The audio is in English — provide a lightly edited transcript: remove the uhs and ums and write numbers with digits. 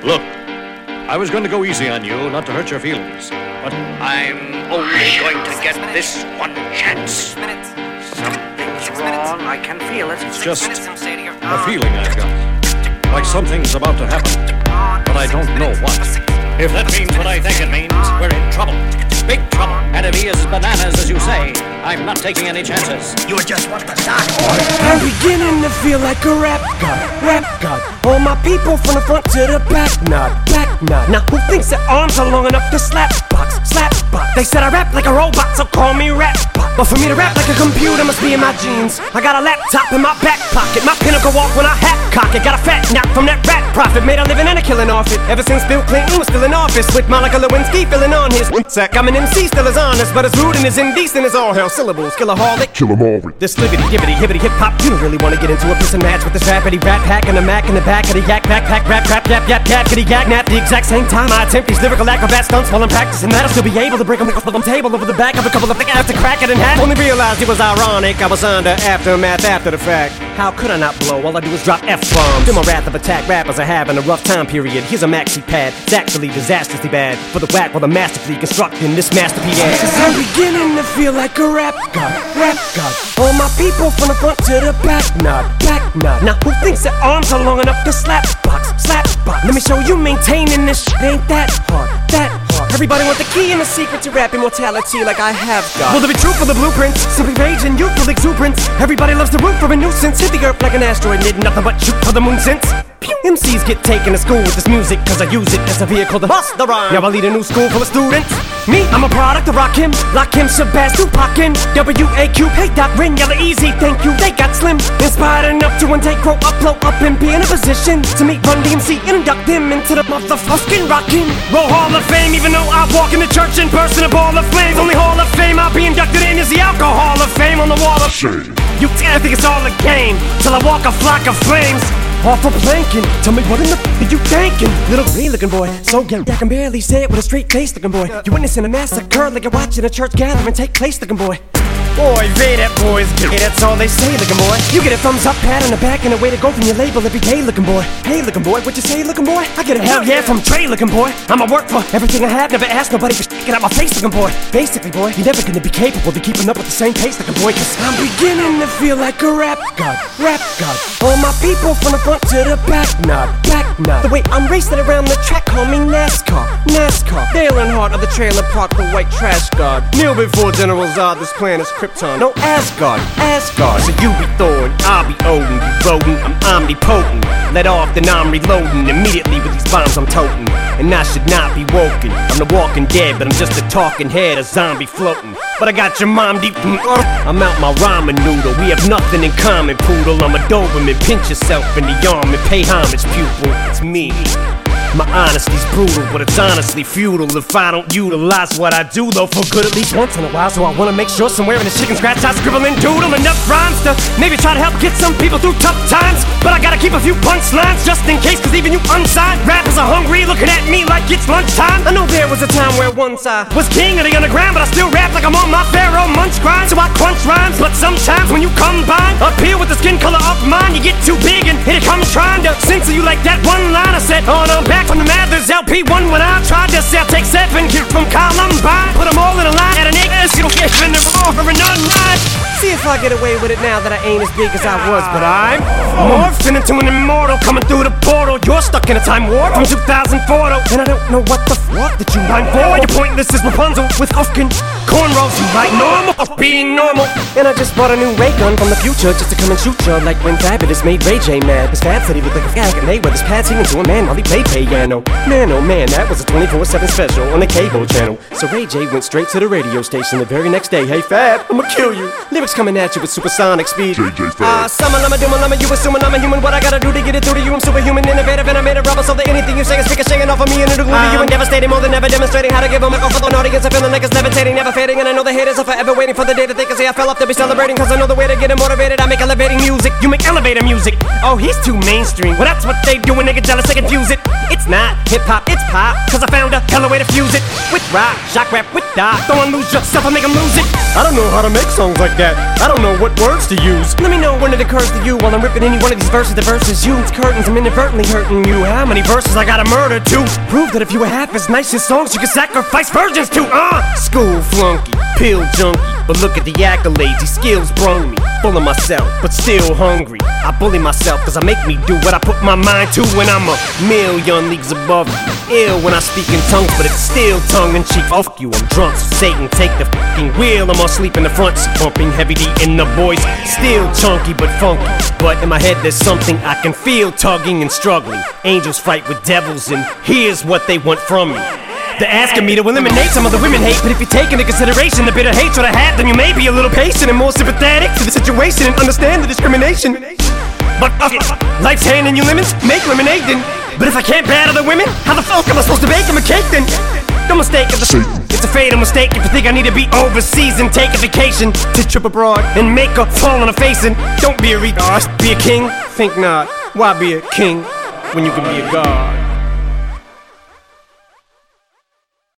Look, I was going to go easy on you, not to hurt your feelings, but I'm only going to get this one chance. Something's wrong, I can feel it. It's just a feeling I've got. Like something's about to happen, but I don't know what. If that means what I think it means, we're in trouble. Big trouble. And if he is bananas, as you say, I'm not taking any chances. You just want to start. I'm beginning to feel like a rap god. All my people from the front to the back nod. Now who thinks their arms are long enough to slap box? They said I rap like a robot, so call me rap bot. But for me to rap like a computer must be in my genes. I got a laptop in my back pocket, my pinnacle walk when I hat cock it. Got a fat knock from that rat profit, made a living and a killing off it. Ever since Bill Clinton was still in office, with Monica Lewinsky filling on his sack. I'm an MC, still as honest, but as rude and as indecent as all hell. Syllables, killaholic, kill 'em all. This libbity, gibbity, hibbity, hip hop. You don't really wanna get into a piss and match with this rapidy rat pack and a Mac in the back of the yak backpack, rap, crap, yap, kitty yak, nap. The exact same time I attempt these lyrical acrobat stunts while I'm practicing that, I'll still be able to break them off the table over the back of a couple of thick after crack it in half. Only realized it was ironic, I was under aftermath after the fact. How could I not blow? All I do is drop F-bombs. Feel my wrath of attack, rappers are having a rough time period. Here's a maxi pad, it's actually disastrously bad for the whack while the masterfully constructing this masterpiece. Cause I'm beginning to feel like a rap god. All my people from the front to the back nod. Now who thinks their arms are long enough to slap box? Let me show you maintaining this shit ain't that hard. Everybody want the key and the secret to rap immortality like I have got. Will there be truth for the blueprints? Simply rage and youthful exuberance. Everybody loves the root for a nuisance. Hit the earth like an asteroid, need nothing but shoot for the moon since. MCs get taken to school with this music, cause I use it as a vehicle to bust the rhyme. Now I lead a new school full of students. Me, I'm a product of Rakim, Lakim, Shabazz, Tupac, W-A-Q, hey Doc, Ring, Yella, Easy, thank you, they got slim. Inspired enough to one day grow up, blow up, and be in a position to meet Run DMC and induct them into the motherfucking Rockin' Roll Hall of Fame. Even though I walk in the church in person, a ball of flames. Only Hall of Fame I'll be inducted in is the Alcohol of Fame on the wall of shame. You think it's all a game till I walk a flock of flames. Off a planking, tell me what in the f*** are you thinking? Little green looking boy, so young I can barely say it with a straight face looking boy. You witnessing a massacre like you're watching a church gathering take place looking boy. Boy, Ray, that boy's gay, that's all they say looking boy. You get a thumbs up, pat on the back, and a way to go from your label every day looking boy. Hey looking boy, what you say looking boy? I get a hell yeah from Trey looking boy. I'ma work for everything I have, never ask nobody for sticking out my face looking boy. Basically boy, you're never gonna be capable of keeping up with the same pace looking boy, cause I'm beginning to feel like a rap god. All my people from the front to the back nod. The way I'm racing around the track, call me NASCAR. Dale Earnhardt of the trailer park, the white trash god. Kneel before General Zod, this planet's Krypton. No Asgard. So you be Thor and I'll be Odin. You rodent, I'm omnipotent. Let off, then I'm reloading. Immediately with these bombs I'm toting. And I should not be woken. I'm the walking dead, but I'm just a talking head, a zombie floating. But I got your mom deep. I'm out my ramen noodle. We have nothing in common, poodle. I'm a Doberman. Pinch yourself in the arm and pay homage, pupil. It's me. My honesty's brutal, but it's honestly futile if I don't utilize what I do, though, for good at least once in a while. So I wanna make sure somewhere in the chicken scratch I scribble and doodle enough rhymes to maybe try to help get some people through tough times. But I gotta keep a few punchlines just in case, cause even you unsigned rappers are hungry, looking at me like it's lunchtime. I know there was a time where once I was king of the underground, but I still rap like I'm on my Pharaoh Munch grind. So I crunch rhymes, but sometimes when you combine up here with the skin color of mine, you get too big and here it comes trying to censor you like that one line I said on back from the Mathers LP1 when I tried to sell take 7 kids from Columbine. Put them all in a line at an acre, you don't get in the over and online. See if I get away with it now that I ain't as big as I was, but I'm morphing into an immortal coming through the portal. You're stuck in a time warp from 2004 though, and I don't know what the fuck that you rhyme for. You're pointless as Rapunzel with Ufkin cornrows. You like normal of being normal. And I just bought a new ray gun from the future just to come and shoot you like when Fabulous made Ray J mad. His fab said he looked like a fag and they with his pads singing to a man while he played piano. Man, oh man, that was a 24/7 special on the cable channel. So Ray J went straight to the radio station the very next day. Hey Fab, I'ma kill you. Lyrics coming at you with supersonic speed. JJ Fab. Summer, lama, doom, lama, you assuming I'm a human. What I gotta do to get it through to you? I'm superhuman, innovative, and I made a rubber so that anything you say is ricocheting off of me and it'll glue to you and devastating more than ever, demonstrating how to give a microphone for the audience. I'm feeling like it's levitating, never fading, and I know the haters are forever waiting for the day that they can say I fell off to be celebrating. Cause I know the way to get them motivated. I make elevating music, you make elevator music. Oh, he's too mainstream. Well, that's what they do when they get jealous, they confuse it. It's not hip-hop, it's pop, cause I found a hella way to fuse it with rock, shock rap, with dot. Don't wanna lose yourself, I make them lose it. I don't know how to make songs like that. I don't know what words to use. Let me know when it occurs to you while I'm ripping any one of these verses. The verses you, it's curtains, I'm inadvertently hurting you. How many verses I gotta murder to prove that if you were half as nice as songs you could sacrifice virgins to? School flunky, pill junkie, but look at the accolades, these skills brung me. Full of myself, but still hungry. I bully myself cause I make me do what I put my mind to when I'm a million leagues above you. Ill when I speak in tongues, but it's still tongue-in-cheek. Fuck you, I'm drunk, so Satan take the fucking wheel. I'm asleep in the front seat, bumping heavy D in the voice. Still chunky but funky, but in my head there's something I can feel tugging and struggling. Angels fight with devils and here's what they want from me. They're asking me to eliminate some of the women hate, but if you take into consideration the bitter hatred I have, then you may be a little patient and more sympathetic to the situation and understand the discrimination. But fuck it, life's handing you lemons, make lemonade then. But if I can't battle the women, how the fuck am I supposed to bake them a cake then? Don't mistake it, it's a fatal mistake if you think I need to be overseas and take a vacation to trip abroad and make her fall on her face. And don't be a retard, be a king, think not. Why be a king when you can be a god?